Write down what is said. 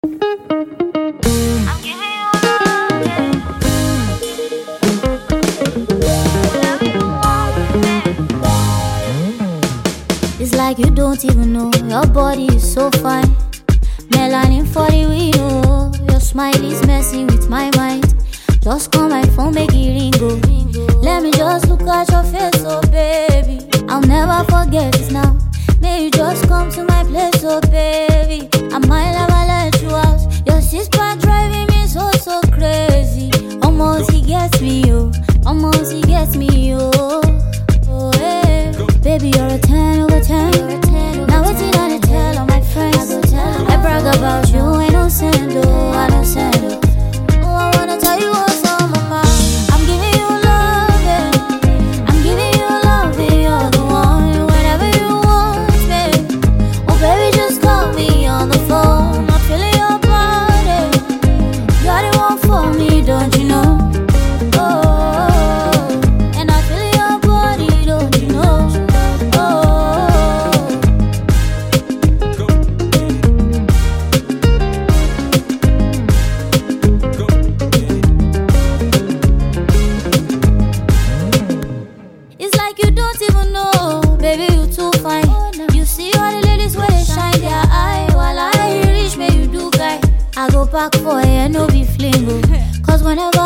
It's like you don't even know your body is so fine. Melanin for the window. Your smile is messing with my mind. Just call my phone, make it ring go. Let me just look at your face, oh baby. I'll never forget this now. May you just come to my place, oh baby. I might never let you out. Your sister driving me so crazy. Almost he gets me, oh. Almost he gets me, oh. Oh, hey. Baby, you're a 10 over 10. Now it's in on the tell all my friends. I brag about you, I don't send, oh, I don't send, oh. Oh, I wanna tell you what's on my mind. I'm giving you love, yeah. I'm giving you love, yeah. You're the one, whenever you want me. Oh, baby, just call me on the phone. I'm feeling your body. You're the one for me, don't you know? Baby, you too fine. You see all the ladies where they shine their eye. While I reach, may you do guy. I go back for you, no be flingo. Cause whenever